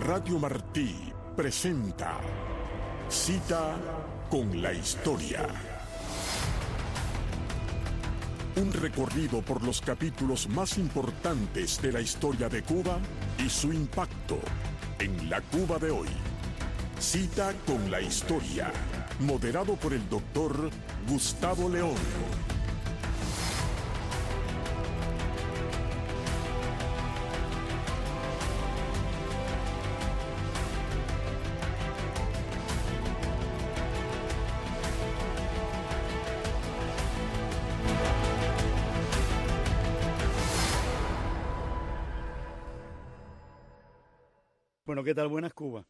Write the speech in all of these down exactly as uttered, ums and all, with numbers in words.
Radio Martí presenta Cita con la Historia. Un recorrido por los capítulos más importantes de la historia de Cuba y su impacto en la Cuba de hoy. Cita con la Historia, moderado por el doctor Gustavo León. Bueno, ¿qué tal? Buenas, Cuba.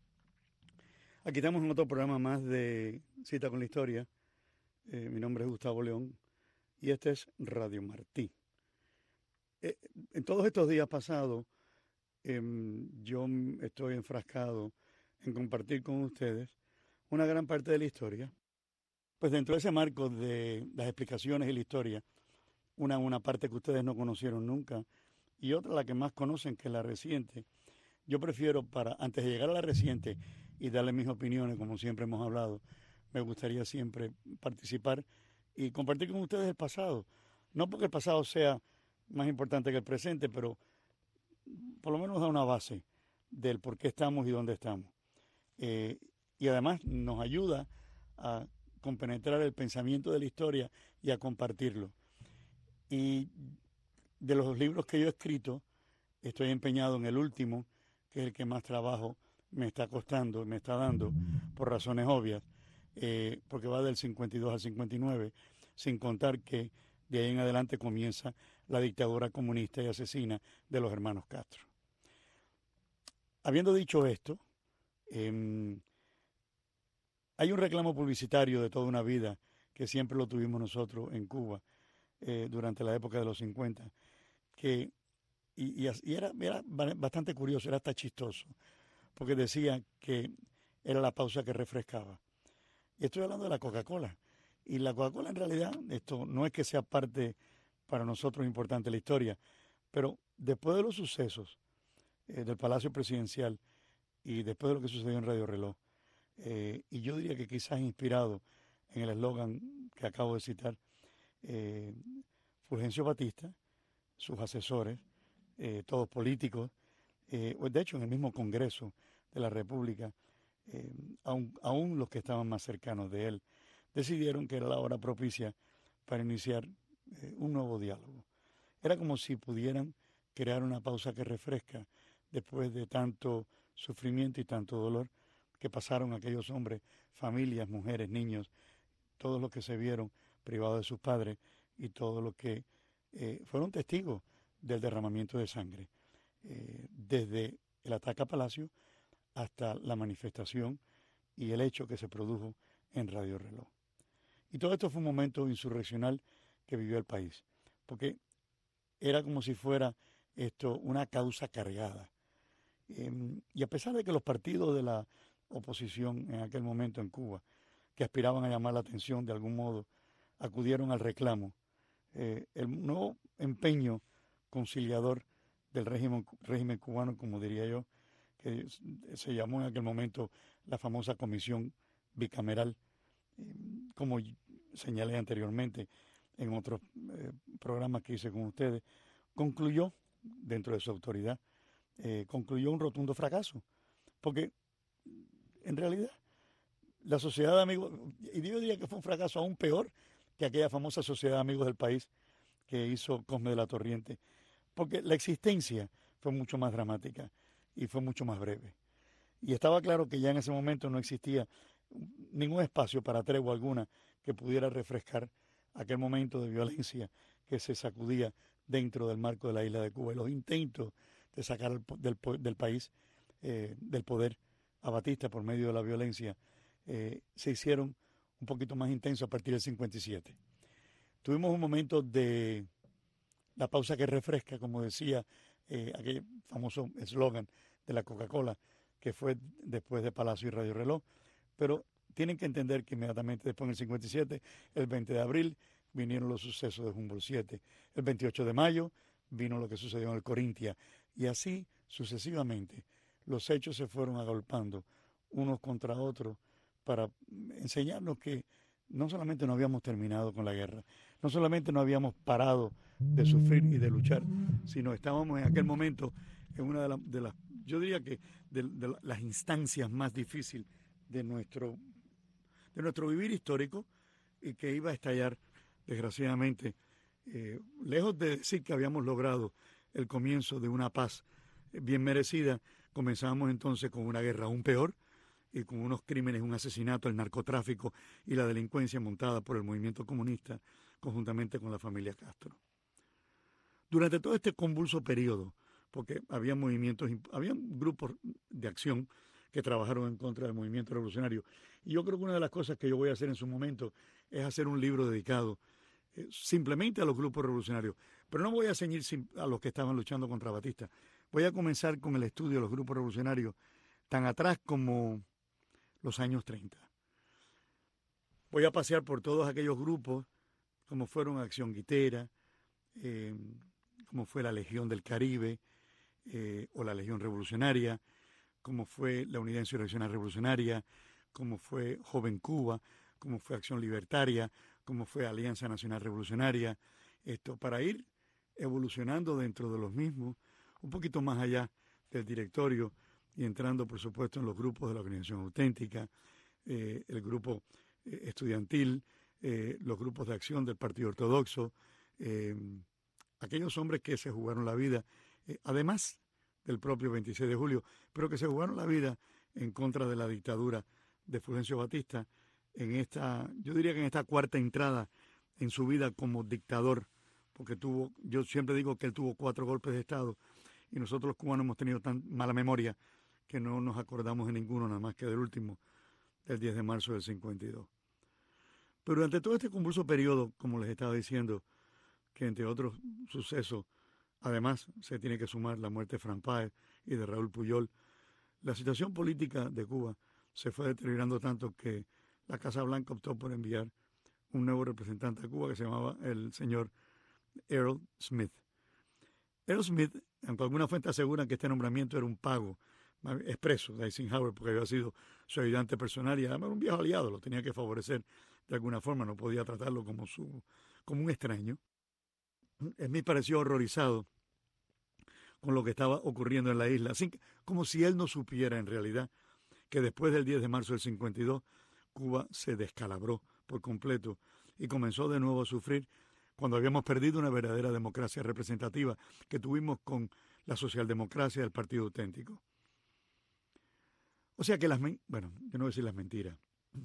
Aquí estamos en otro programa más de Cita con la Historia. Eh, mi nombre es Gustavo León y este es Radio Martí. Eh, en todos estos días pasados, eh, yo estoy enfrascado en compartir con ustedes una gran parte de la historia. Pues dentro de ese marco de las explicaciones y la historia, una, una parte que ustedes no conocieron nunca y otra la que más conocen, que es la reciente. Yo prefiero, para antes de llegar a la reciente y darle mis opiniones, como siempre hemos hablado, me gustaría siempre participar y compartir con ustedes el pasado. No porque el pasado sea más importante que el presente, pero por lo menos da una base del por qué estamos y dónde estamos. Eh, y además nos ayuda a compenetrar el pensamiento de la historia y a compartirlo. Y de los libros que yo he escrito, estoy empeñado en el último, que es el que más trabajo me está costando, me está dando, por razones obvias, eh, porque va del cincuenta y dos al cincuenta y nueve, sin contar que de ahí en adelante comienza la dictadura comunista y asesina de los hermanos Castro. Habiendo dicho esto, eh, hay un reclamo publicitario de toda una vida que siempre lo tuvimos nosotros en Cuba eh, durante la época de los cincuenta, que Y, y, y era, era bastante curioso, era hasta chistoso, porque decía que era la pausa que refrescaba. Y estoy hablando de la Coca-Cola. Y la Coca-Cola en realidad, esto no es que sea parte para nosotros importante de la historia, pero después de los sucesos eh, del Palacio Presidencial y después de lo que sucedió en Radio Reloj, eh, y yo diría que quizás inspirado en el eslogan que acabo de citar, eh, Fulgencio Batista, sus asesores, Eh, todos políticos, eh, de hecho en el mismo Congreso de la República, eh, aún, aún los que estaban más cercanos de él, decidieron que era la hora propicia para iniciar eh, un nuevo diálogo. Era como si pudieran crear una pausa que refresca después de tanto sufrimiento y tanto dolor que pasaron aquellos hombres, familias, mujeres, niños, todos los que se vieron privados de sus padres y todos los que eh, fueron testigos del derramamiento de sangre, eh, desde el ataque a Palacio hasta la manifestación y el hecho que se produjo en Radio Reloj. Y todo esto fue un momento insurreccional que vivió el país, porque era como si fuera esto una causa cargada. Eh, y a pesar de que los partidos de la oposición en aquel momento en Cuba, que aspiraban a llamar la atención de algún modo, acudieron al reclamo, eh, el nuevo empeño conciliador del régimen, régimen cubano, como diría yo, que se llamó en aquel momento la famosa comisión bicameral, eh, como señalé anteriormente en otros eh, programas que hice con ustedes, concluyó, dentro de su autoridad, eh, concluyó un rotundo fracaso, porque en realidad la sociedad de amigos, y yo diría que fue un fracaso aún peor que aquella famosa sociedad de amigos del país que hizo Cosme de la Torriente, porque la existencia fue mucho más dramática y fue mucho más breve. Y estaba claro que ya en ese momento no existía ningún espacio para tregua alguna que pudiera refrescar aquel momento de violencia que se sacudía dentro del marco de la isla de Cuba y los intentos de sacar del, del país, eh, del poder a Batista por medio de la violencia, eh, se hicieron un poquito más intensos a partir del cincuenta y siete. Tuvimos un momento de la pausa que refresca, como decía eh, aquel famoso eslogan de la Coca-Cola, que fue después de Palacio y Radio Reloj, pero tienen que entender que inmediatamente después, en el cincuenta y siete, el veinte de abril, vinieron los sucesos de Humboldt siete, el veintiocho de mayo vino lo que sucedió en el Corintia, y así sucesivamente los hechos se fueron agolpando unos contra otros para enseñarnos que no solamente no habíamos terminado con la guerra, no solamente no habíamos parado de sufrir y de luchar, sino estábamos en aquel momento en una de, la, de las, yo diría que de, de las instancias más difíciles de nuestro, de nuestro vivir histórico, y que iba a estallar, desgraciadamente, eh, lejos de decir que habíamos logrado el comienzo de una paz bien merecida, comenzamos entonces con una guerra aún peor, y con unos crímenes, un asesinato, el narcotráfico y la delincuencia montada por el movimiento comunista conjuntamente con la familia Castro. Durante todo este convulso periodo, porque había movimientos, había grupos de acción que trabajaron en contra del movimiento revolucionario, y yo creo que una de las cosas que yo voy a hacer en su momento es hacer un libro dedicado eh, simplemente a los grupos revolucionarios, pero no voy a ceñir a los que estaban luchando contra Batista. Voy a comenzar con el estudio de los grupos revolucionarios tan atrás como los años treinta. Voy a pasear por todos aquellos grupos, como fueron Acción Guitera, eh, como fue la Legión del Caribe, eh, o la Legión Revolucionaria, como fue la Unidad Insurreccional Revolucionaria, como fue Joven Cuba, como fue Acción Libertaria, como fue Alianza Nacional Revolucionaria, esto para ir evolucionando dentro de los mismos, un poquito más allá del directorio, y entrando, por supuesto, en los grupos de la Organización Auténtica, eh, el grupo eh, estudiantil, eh, los grupos de acción del Partido Ortodoxo, eh, aquellos hombres que se jugaron la vida, eh, además del propio veintiséis de julio, pero que se jugaron la vida en contra de la dictadura de Fulgencio Batista, en esta, yo diría que en esta cuarta entrada en su vida como dictador, porque tuvo, yo siempre digo que él tuvo cuatro golpes de Estado, y nosotros los cubanos hemos tenido tan mala memoria que no nos acordamos de ninguno, nada más que del último, del diez de marzo del cincuenta y dos. Pero durante todo este convulso periodo, como les estaba diciendo, que entre otros sucesos, además se tiene que sumar la muerte de Fran Páez y de Raúl Puyol, la situación política de Cuba se fue deteriorando tanto que la Casa Blanca optó por enviar un nuevo representante a Cuba que se llamaba el señor Errol Smith. Errol Smith, aunque alguna fuente aseguran que este nombramiento era un pago expreso de Eisenhower porque había sido su ayudante personal y además era un viejo aliado, lo tenía que favorecer de alguna forma, no podía tratarlo como, su, como un extraño. Smith pareció horrorizado con lo que estaba ocurriendo en la isla, así que, como si él no supiera en realidad que después del diez de marzo del cincuenta y dos Cuba se descalabró por completo y comenzó de nuevo a sufrir cuando habíamos perdido una verdadera democracia representativa que tuvimos con la socialdemocracia del Partido Auténtico. O sea que las, bueno, yo no voy a decir las mentiras.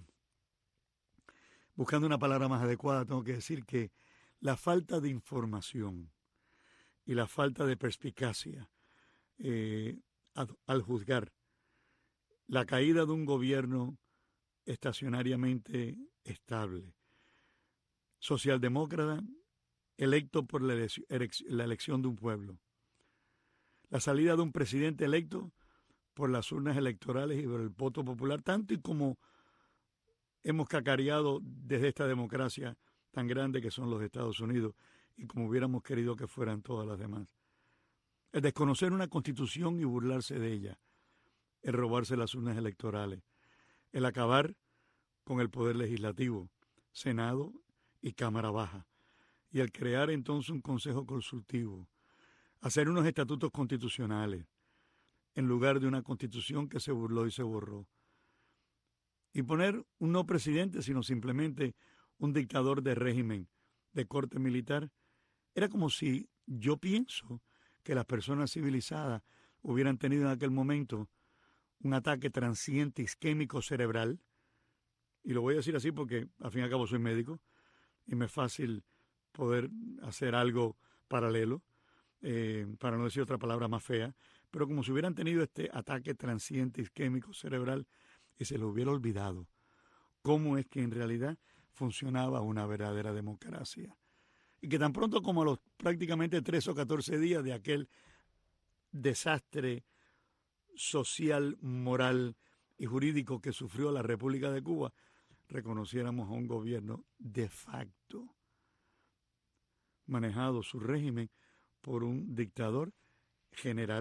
Buscando una palabra más adecuada, tengo que decir que la falta de información y la falta de perspicacia eh, al, al juzgar la caída de un gobierno estacionariamente estable, socialdemócrata, electo por la, elección, la elección de un pueblo, la salida de un presidente electo por las urnas electorales y por el voto popular, tanto y como hemos cacareado desde esta democracia tan grande que son los Estados Unidos y como hubiéramos querido que fueran todas las demás. El desconocer una constitución y burlarse de ella, el robarse las urnas electorales, el acabar con el poder legislativo, Senado y Cámara Baja, y el crear entonces un consejo consultivo, hacer unos estatutos constitucionales, en lugar de una constitución que se burló y se borró. Y poner un no presidente, sino simplemente un dictador de régimen de corte militar, era como si yo pienso que las personas civilizadas hubieran tenido en aquel momento un ataque transiente isquémico cerebral, y lo voy a decir así porque al fin y al cabo soy médico, y me es fácil poder hacer algo paralelo, eh, para no decir otra palabra más fea, pero como si hubieran tenido este ataque transiente isquémico cerebral y se les hubiera olvidado cómo es que en realidad funcionaba una verdadera democracia. Y que tan pronto como a los prácticamente tres o catorce días de aquel desastre social, moral y jurídico que sufrió la República de Cuba, reconociéramos a un gobierno de facto, manejado su régimen por un dictador general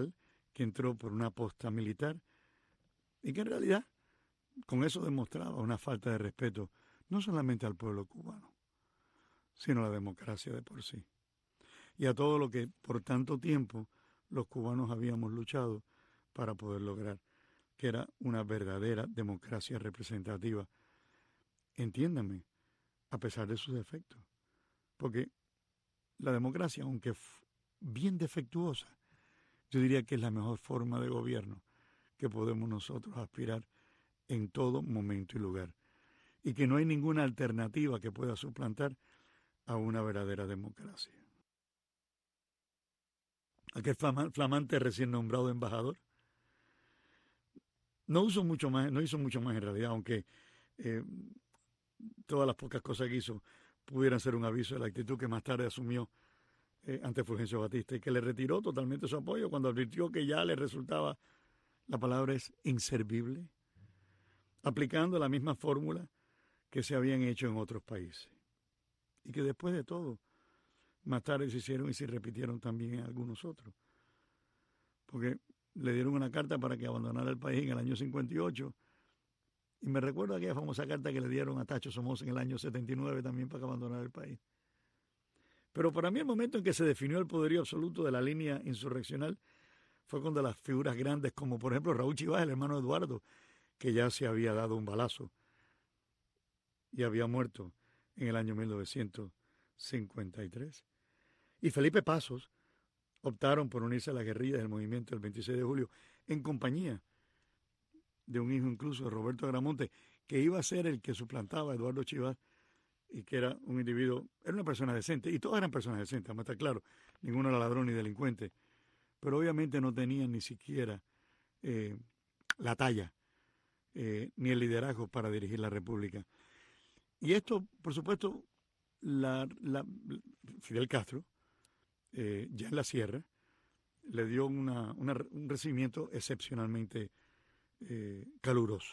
que entró por una posta militar y que en realidad con eso demostraba una falta de respeto no solamente al pueblo cubano, sino a la democracia de por sí. Y a todo lo que por tanto tiempo los cubanos habíamos luchado para poder lograr, que era una verdadera democracia representativa. Entiéndame, a pesar de sus defectos. Porque la democracia, aunque bien defectuosa, yo diría que es la mejor forma de gobierno que podemos nosotros aspirar en todo momento y lugar. Y que no hay ninguna alternativa que pueda suplantar a una verdadera democracia. Aquel flamante recién nombrado embajador no hizo mucho más, no hizo mucho más en realidad, aunque eh, todas las pocas cosas que hizo pudieran ser un aviso de la actitud que más tarde asumió eh, ante Fulgencio Batista y que le retiró totalmente su apoyo cuando advirtió que ya le resultaba, la palabra es inservible, aplicando la misma fórmula que se habían hecho en otros países. Y que después de todo, más tarde se hicieron y se repitieron también en algunos otros. Porque le dieron una carta para que abandonara el país en el año cincuenta y ocho. Y me recuerdo aquella famosa carta que le dieron a Tacho Somoza en el año setenta y nueve también para que abandonara el país. Pero para mí el momento en que se definió el poderío absoluto de la línea insurreccional fue cuando las figuras grandes como por ejemplo Raúl Chivas, el hermano de Eduardo, que ya se había dado un balazo y había muerto en el año mil novecientos cincuenta y tres. Y Felipe Pasos optaron por unirse a las guerrillas del movimiento del veintiséis de julio en compañía de un hijo incluso de Roberto Agramonte, que iba a ser el que suplantaba a Eduardo Chivas y que era un individuo, era una persona decente, y todas eran personas decentes, vamos a estar claro, ninguno era ladrón ni delincuente, pero obviamente no tenían ni siquiera eh, la talla eh, ni el liderazgo para dirigir la República. Y esto, por supuesto, la, la, Fidel Castro, eh, ya en la sierra, le dio una, una, un recibimiento excepcionalmente eh, caluroso.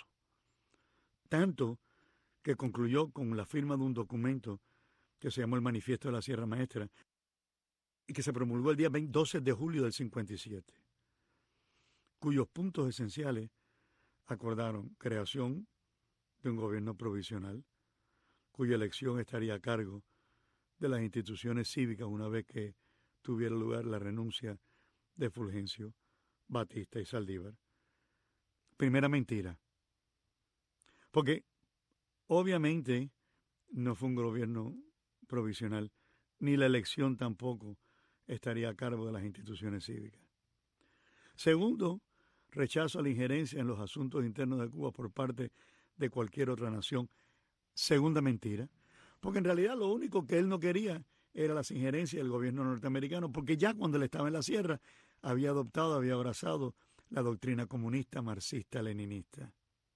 Tanto que concluyó con la firma de un documento que se llamó el Manifiesto de la Sierra Maestra y que se promulgó el día doce de julio del cincuenta y siete, cuyos puntos esenciales acordaron creación de un gobierno provisional, cuya elección estaría a cargo de las instituciones cívicas una vez que tuviera lugar la renuncia de Fulgencio, Batista y Saldívar. Primera mentira. Porque obviamente no fue un gobierno provisional, ni la elección tampoco estaría a cargo de las instituciones cívicas. Segundo, rechazo a la injerencia en los asuntos internos de Cuba por parte de cualquier otra nación. Segunda mentira, porque en realidad lo único que él no quería era las injerencias del gobierno norteamericano, porque ya cuando él estaba en la sierra había adoptado, había abrazado la doctrina comunista, marxista, leninista.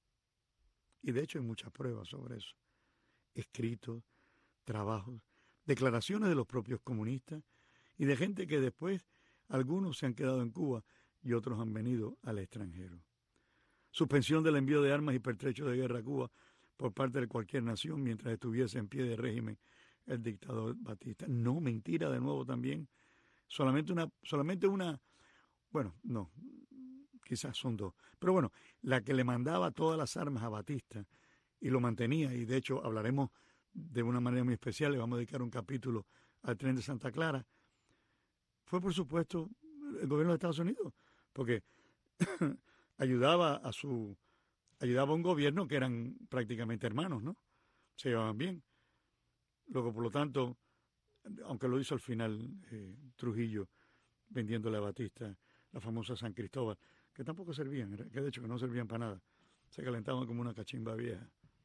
Y de hecho hay muchas pruebas sobre eso. Escritos, trabajos, declaraciones de los propios comunistas y de gente que después algunos se han quedado en Cuba y otros han venido al extranjero. Suspensión del envío de armas y pertrechos de guerra a Cuba por parte de cualquier nación mientras estuviese en pie de régimen el dictador Batista. No, mentira de nuevo también. Solamente una, solamente una, bueno, no, quizás son dos. Pero bueno, la que le mandaba todas las armas a Batista y lo mantenía, y de hecho hablaremos de una manera muy especial, le vamos a dedicar un capítulo al tren de Santa Clara, fue por supuesto el gobierno de Estados Unidos, porque ayudaba a su, ayudaba a un gobierno que eran prácticamente hermanos, ¿no? Se llevaban bien. Luego, por lo tanto, aunque lo hizo al final eh, Trujillo, vendiéndole a Batista la famosa San Cristóbal, que tampoco servían, que de hecho que no servían para nada, se calentaban como una cachimba vieja.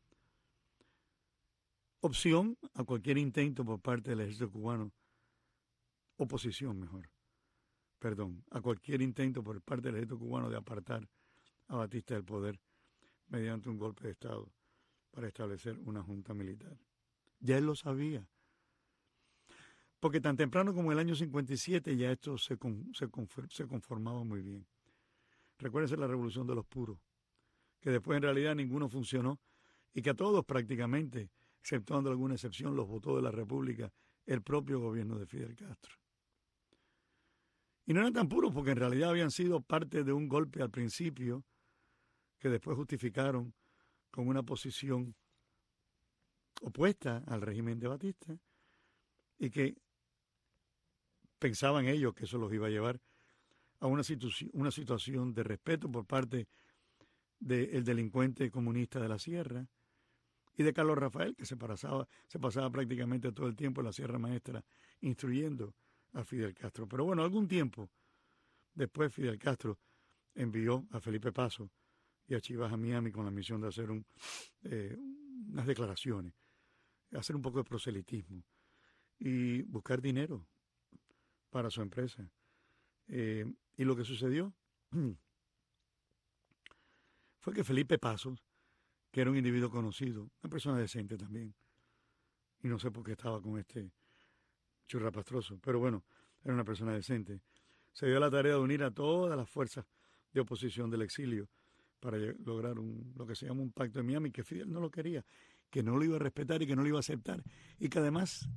Opción a cualquier intento por parte del ejército cubano, oposición mejor, perdón, a cualquier intento por parte del ejército cubano de apartar a Batista del poder mediante un golpe de Estado para establecer una junta militar. Ya él lo sabía. Porque tan temprano como el año cincuenta y siete ya esto se, con, se, conform, se conformaba muy bien. Recuérdense la revolución de los puros, que después en realidad ninguno funcionó y que a todos prácticamente, exceptuando alguna excepción, los votó de la República el propio gobierno de Fidel Castro. Y no eran tan puros porque en realidad habían sido parte de un golpe al principio que después justificaron con una posición opuesta al régimen de Batista y que pensaban ellos que eso los iba a llevar a una, situ- una situación de respeto por parte del delincuente comunista de la Sierra y de Carlos Rafael, que se pasaba, se pasaba prácticamente todo el tiempo en la Sierra Maestra instruyendo a Fidel Castro. Pero bueno, algún tiempo después Fidel Castro envió a Felipe Paso y a Chivas a Miami con la misión de hacer un, eh, unas declaraciones, hacer un poco de proselitismo y buscar dinero para su empresa. Eh, y lo que sucedió fue que Felipe Pasos, que era un individuo conocido, una persona decente también, y no sé por qué estaba con este churrapastroso, pero bueno, era una persona decente, se dio la tarea de unir a todas las fuerzas de oposición del exilio para lograr un, lo que se llama un pacto de Miami, que Fidel no lo quería, que no lo iba a respetar y que no lo iba a aceptar, y que además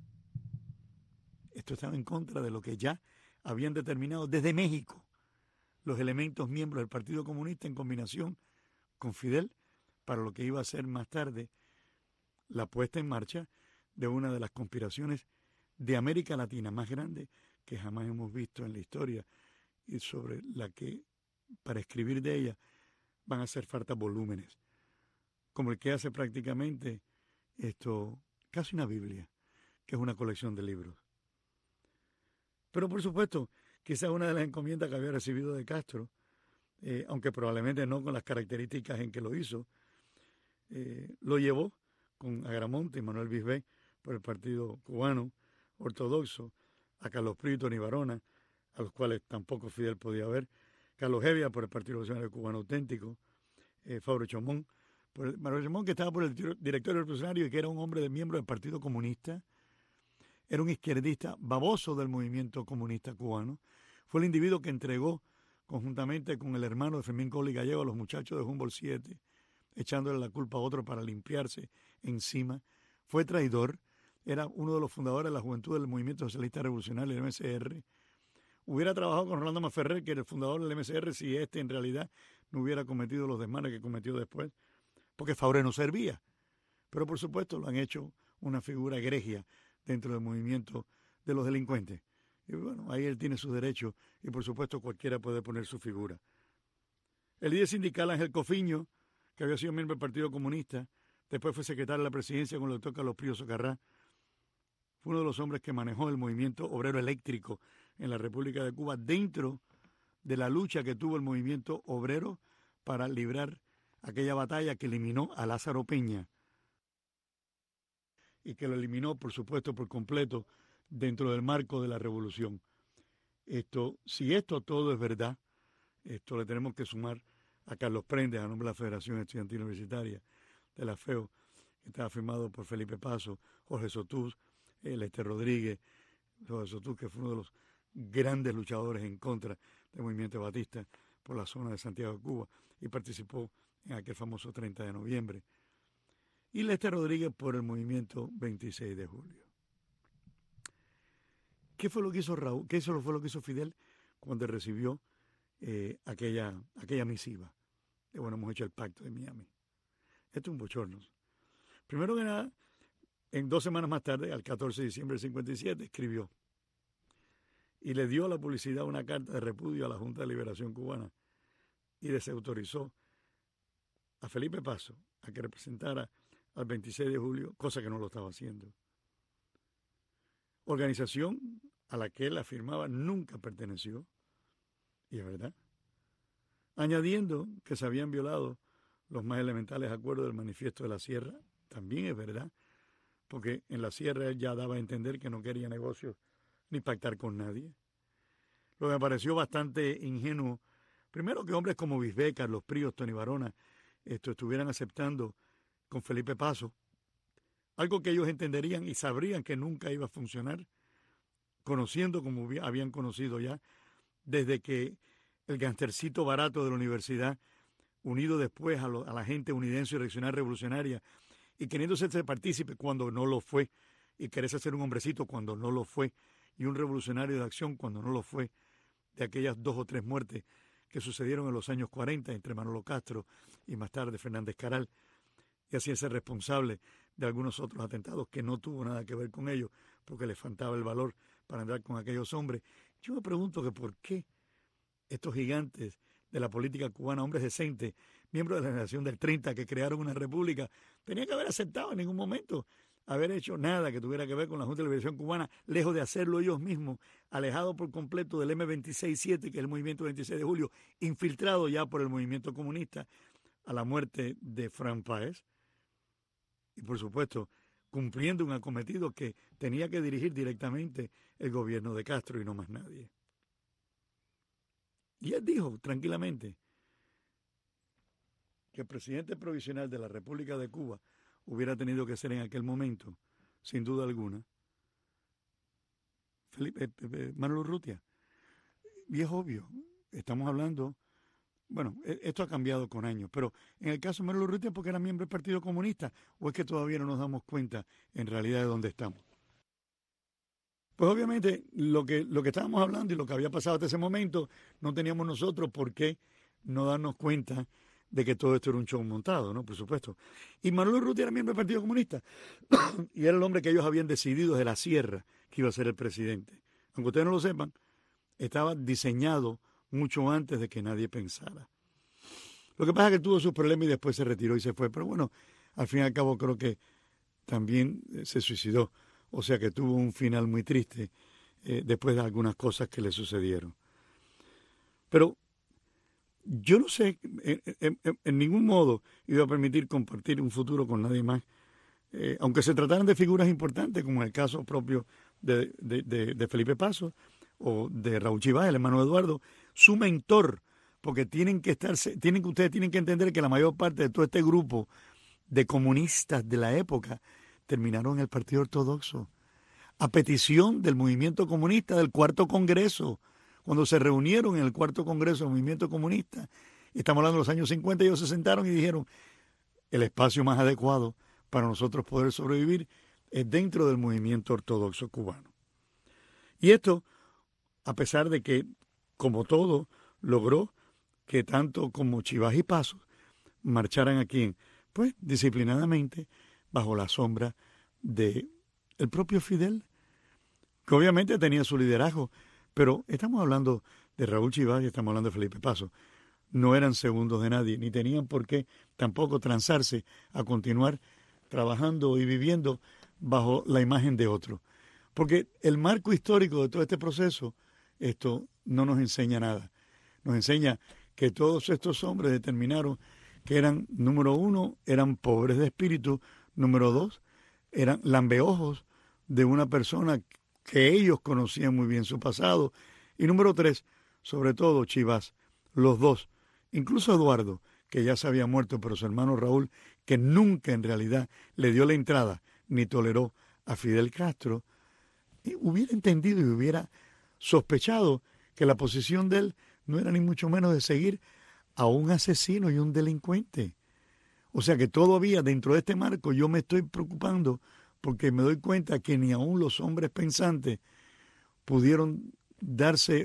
esto estaba en contra de lo que ya habían determinado desde México los elementos miembros del Partido Comunista en combinación con Fidel para lo que iba a ser más tarde la puesta en marcha de una de las conspiraciones de América Latina más grandes que jamás hemos visto en la historia y sobre la que para escribir de ella van a hacer falta volúmenes, como el que hace prácticamente esto, casi una Biblia, que es una colección de libros. Pero por supuesto, quizás una de las encomiendas que había recibido de Castro, eh, aunque probablemente no con las características en que lo hizo, eh, lo llevó con Agramonte y Manuel Bisbé por el Partido Cubano Ortodoxo, a Carlos Prieto y Tony Barona, a los cuales tampoco Fidel podía ver, Carlos Hevia por el Partido Revolucionario Cubano Auténtico, eh, Fabio Chomón, por el, Manuel Chomón, que estaba por el directorio revolucionario y que era un hombre de miembro del Partido Comunista, era un izquierdista baboso del movimiento comunista cubano, fue el individuo que entregó conjuntamente con el hermano de Fermín Coll y Gallego a los muchachos de Humboldt siete, echándole la culpa a otro para limpiarse encima, fue traidor, era uno de los fundadores de la juventud del movimiento socialista revolucionario, el M S R, hubiera trabajado con Rolando Maferrer, que era el fundador del M S R, si este en realidad no hubiera cometido los desmanes que cometió después, porque Faure no servía. Pero por supuesto lo han hecho una figura egregia dentro del movimiento de los delincuentes. Y bueno, ahí él tiene sus derechos y por supuesto cualquiera puede poner su figura. El líder sindical Ángel Cofiño, que había sido miembro del Partido Comunista, después fue secretario de la presidencia con el doctor Carlos Prío Socarrá, fue uno de los hombres que manejó el movimiento obrero eléctrico en la República de Cuba dentro de la lucha que tuvo el movimiento obrero para librar aquella batalla que eliminó a Lázaro Peña y que lo eliminó, por supuesto, por completo dentro del marco de la revolución. Esto, si esto todo es verdad, esto le tenemos que sumar a Carlos Prendes, a nombre de la Federación Estudiantil Universitaria de la FEO, que estaba firmado por Felipe Paso, Jorge Sotús, Lester Rodríguez, Jorge Sotús, que fue uno de los grandes luchadores en contra del movimiento Batista por la zona de Santiago de Cuba y participó en aquel famoso treinta de noviembre. Y Lester Rodríguez por el movimiento veintiséis de julio. ¿Qué fue lo que hizo Raúl? ¿Qué eso fue lo que hizo Fidel cuando recibió eh, aquella, aquella misiva? De bueno, hemos hecho el pacto de Miami. Esto es un bochorno. Primero que nada, en dos semanas más tarde, al catorce de diciembre del cincuenta y siete, escribió y le dio a la publicidad una carta de repudio a la Junta de Liberación Cubana y desautorizó a Felipe Paso a que representara al veintiséis de julio, cosa que no lo estaba haciendo. Organización a la que él afirmaba nunca perteneció, y es verdad, añadiendo que se habían violado los más elementales acuerdos del Manifiesto de la Sierra, también es verdad, porque en la Sierra él ya daba a entender que no quería negocios ni pactar con nadie. Lo que me pareció bastante ingenuo, primero que hombres como Bisbé, Carlos Príos, Tony Barona, esto estuvieran aceptando con Felipe Paso, algo que ellos entenderían y sabrían que nunca iba a funcionar, conociendo como habían conocido ya, desde que el gangstercito barato de la universidad, unido después a, lo, a la gente unidense y reaccionaria revolucionaria, y queriéndose ser partícipe cuando no lo fue, y quererse ser un hombrecito cuando no lo fue, y un revolucionario de acción cuando no lo fue, de aquellas dos o tres muertes que sucedieron en los años cuarenta entre Manolo Castro y más tarde Fernández Caral, y hacerse responsable de algunos otros atentados que no tuvo nada que ver con ellos, porque les faltaba el valor para andar con aquellos hombres. Yo me pregunto que por qué estos gigantes de la política cubana, hombres decentes, miembros de la generación del treinta que crearon una república, tenían que haber aceptado en ningún momento haber hecho nada que tuviera que ver con la Junta de Liberación Cubana, lejos de hacerlo ellos mismos, alejados por completo del eme veintiséis siete, que es el movimiento veintiséis de julio, infiltrado ya por el movimiento comunista a la muerte de Fran Páez, y por supuesto cumpliendo un acometido que tenía que dirigir directamente el gobierno de Castro y no más nadie. Y él dijo tranquilamente que el presidente provisional de la República de Cuba hubiera tenido que ser en aquel momento, sin duda alguna, Felipe, eh, eh, Manuel Urrutia. Y es obvio, estamos hablando, bueno, esto ha cambiado con años, pero en el caso de Manuel Urrutia, porque era miembro del Partido Comunista, o es que todavía no nos damos cuenta en realidad de dónde estamos. Pues obviamente lo que, lo que estábamos hablando y lo que había pasado hasta ese momento, no teníamos nosotros por qué no darnos cuenta de que todo esto era un show montado, ¿no? Por supuesto. Y Manuel Urrutia era miembro del Partido Comunista y era el hombre que ellos habían decidido desde la sierra que iba a ser el presidente. Aunque ustedes no lo sepan, estaba diseñado mucho antes de que nadie pensara. Lo que pasa es que tuvo sus problemas y después se retiró y se fue. Pero bueno, al fin y al cabo creo que también se suicidó. O sea que tuvo un final muy triste eh, después de algunas cosas que le sucedieron. Pero yo no sé, en, en, en ningún modo iba a permitir compartir un futuro con nadie más, eh, aunque se trataran de figuras importantes, como en el caso propio de, de, de, de Felipe Paso o de Raúl Chivas, el hermano de Eduardo, su mentor, porque tienen que estar, tienen, ustedes tienen que entender que la mayor parte de todo este grupo de comunistas de la época terminaron en el Partido Ortodoxo, a petición del movimiento comunista del Cuarto Congreso, cuando se reunieron en el Cuarto Congreso del movimiento comunista. Estamos hablando de los años cincuenta, ellos se sentaron y dijeron, el espacio más adecuado para nosotros poder sobrevivir es dentro del movimiento ortodoxo cubano. Y esto, a pesar de que, como todo, logró que tanto como Chivas y Pasos marcharan aquí, pues disciplinadamente, bajo la sombra de el propio Fidel, que obviamente tenía su liderazgo, pero estamos hablando de Raúl Chivas y estamos hablando de Felipe Paso. No eran segundos de nadie, ni tenían por qué tampoco transarse a continuar trabajando y viviendo bajo la imagen de otro. Porque el marco histórico de todo este proceso, esto no nos enseña nada. Nos enseña que todos estos hombres determinaron que eran, número uno, eran pobres de espíritu, número dos, eran lambeojos de una persona que ellos conocían muy bien su pasado, y número tres, sobre todo Chivas, los dos, incluso Eduardo, que ya se había muerto, pero su hermano Raúl, que nunca en realidad le dio la entrada ni toleró a Fidel Castro, y hubiera entendido y hubiera sospechado que la posición de él no era ni mucho menos de seguir a un asesino y un delincuente. O sea que todavía dentro de este marco yo me estoy preocupando porque me doy cuenta que ni aun los hombres pensantes pudieron darse,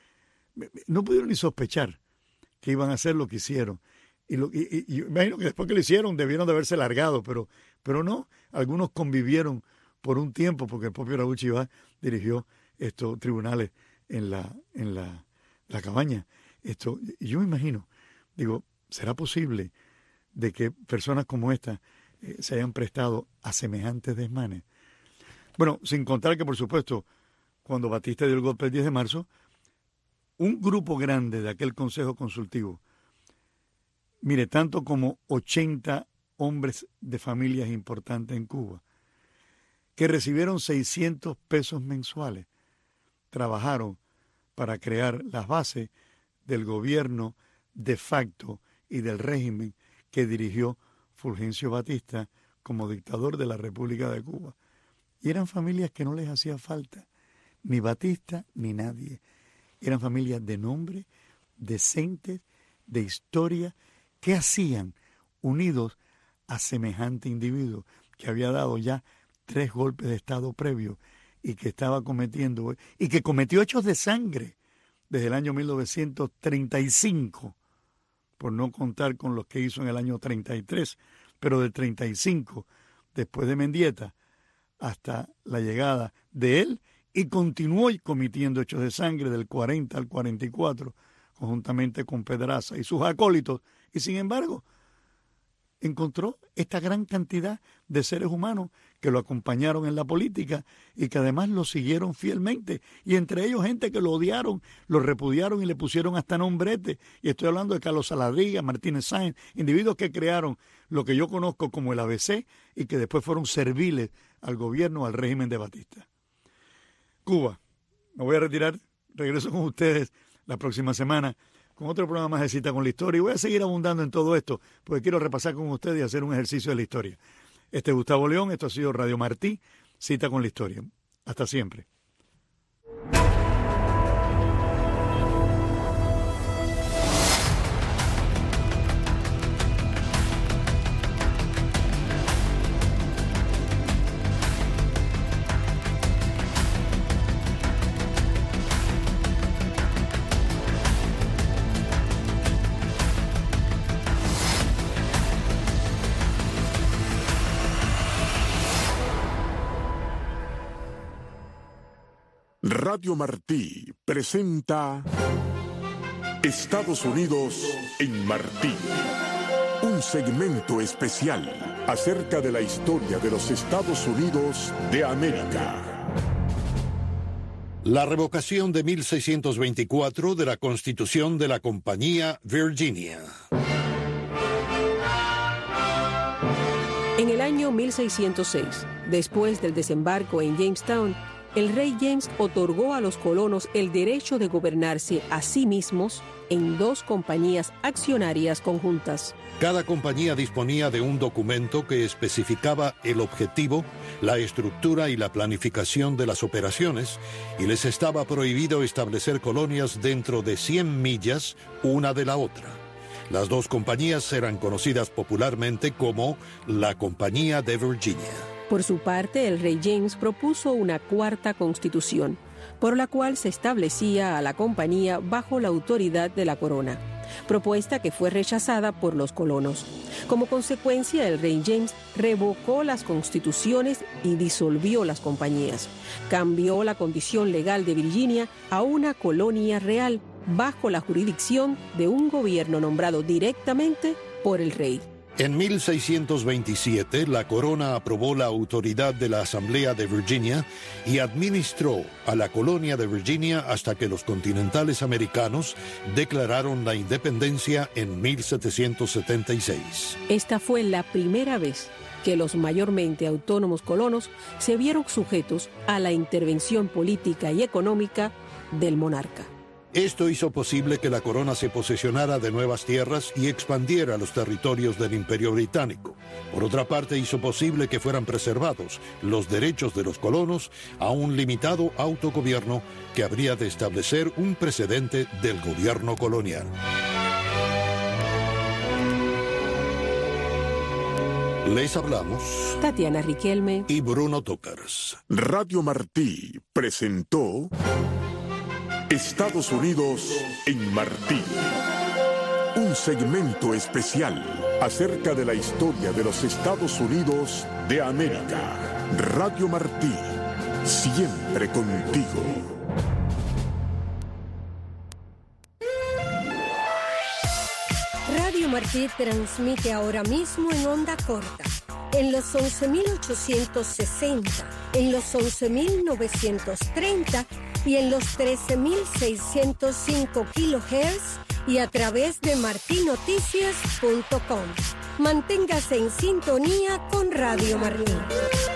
no pudieron ni sospechar que iban a hacer lo que hicieron. Y, lo, y, y, y imagino que después que lo hicieron debieron de haberse largado, pero, pero no, algunos convivieron por un tiempo porque el propio Raúl Chivas dirigió estos tribunales en la, en la, la cabaña. Esto, y yo me imagino, digo, ¿será posible de que personas como esta eh, se hayan prestado a semejantes desmanes? Bueno, sin contar que, por supuesto, cuando Batista dio el golpe el diez de marzo, un grupo grande de aquel Consejo Consultivo, mire, tanto como ochenta hombres de familias importantes en Cuba, que recibieron seiscientos pesos mensuales, trabajaron para crear las bases del gobierno de facto y del régimen que dirigió Fulgencio Batista como dictador de la República de Cuba. Y eran familias que no les hacía falta, ni Batista ni nadie. Eran familias de nombre, decentes, de historia, que hacían unidos a semejante individuo que había dado ya tres golpes de Estado previos y que estaba cometiendo, y que cometió hechos de sangre, desde el año mil novecientos treinta y cinco, por no contar con los que hizo en el año treinta y tres, pero del treinta y cinco, después de Mendieta, hasta la llegada de él, y continuó cometiendo hechos de sangre del cuarenta al cuarenta y cuatro, conjuntamente con Pedraza y sus acólitos, y sin embargo, encontró esta gran cantidad de seres humanos que lo acompañaron en la política y que además lo siguieron fielmente, y entre ellos gente que lo odiaron, lo repudiaron y le pusieron hasta nombrete, y estoy hablando de Carlos Saladriga, Martínez Sáenz, individuos que crearon lo que yo conozco como el A B C y que después fueron serviles al gobierno, al régimen de Batista. Cuba, me voy a retirar, regreso con ustedes la próxima semana con otro programa más de Cita con la Historia, y voy a seguir abundando en todo esto porque quiero repasar con ustedes y hacer un ejercicio de la historia. Este es Gustavo León, esto ha sido Radio Martí, Cita con la Historia. Hasta siempre. Radio Martí presenta Estados Unidos en Martí, un segmento especial acerca de la historia de los Estados Unidos de América. La revocación de mil seiscientos veinticuatro de la Constitución de la Compañía Virginia. En el año mil seiscientos seis, después del desembarco en Jamestown, el rey James otorgó a los colonos el derecho de gobernarse a sí mismos en dos compañías accionarias conjuntas. Cada compañía disponía de un documento que especificaba el objetivo, la estructura y la planificación de las operaciones, y les estaba prohibido establecer colonias dentro de cien millas una de la otra. Las dos compañías eran conocidas popularmente como la Compañía de Virginia. Por su parte, el rey James propuso una cuarta constitución, por la cual se establecía a la compañía bajo la autoridad de la corona, propuesta que fue rechazada por los colonos. Como consecuencia, el rey James revocó las constituciones y disolvió las compañías. Cambió la condición legal de Virginia a una colonia real bajo la jurisdicción de un gobierno nombrado directamente por el rey. En mil seiscientos veintisiete, la corona aprobó la autoridad de la Asamblea de Virginia y administró a la colonia de Virginia hasta que los continentales americanos declararon la independencia en mil setecientos setenta y seis. Esta fue la primera vez que los mayormente autónomos colonos se vieron sujetos a la intervención política y económica del monarca. Esto hizo posible que la corona se posesionara de nuevas tierras y expandiera los territorios del Imperio Británico. Por otra parte, hizo posible que fueran preservados los derechos de los colonos a un limitado autogobierno que habría de establecer un precedente del gobierno colonial. Les hablamos Tatiana Riquelme y Bruno Tokars. Radio Martí presentó Estados Unidos en Martí, un segmento especial acerca de la historia de los Estados Unidos de América. Radio Martí, siempre contigo. Radio Martí transmite ahora mismo en onda corta, en los once mil ochocientos sesenta, en los once mil novecientos treinta y en los trece mil seiscientos cinco kilohertz y a través de martí noticias punto com. Manténgase en sintonía con Radio Martí.